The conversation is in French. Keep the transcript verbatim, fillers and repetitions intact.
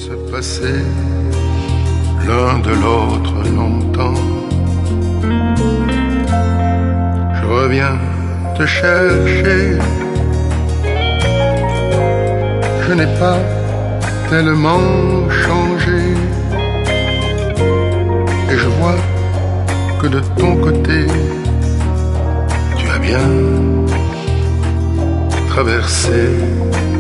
se passer l'un de l'autre longtemps. Je reviens te chercher. Je n'ai pas tellement changé. Et je vois que de ton côté, tu as bien traversé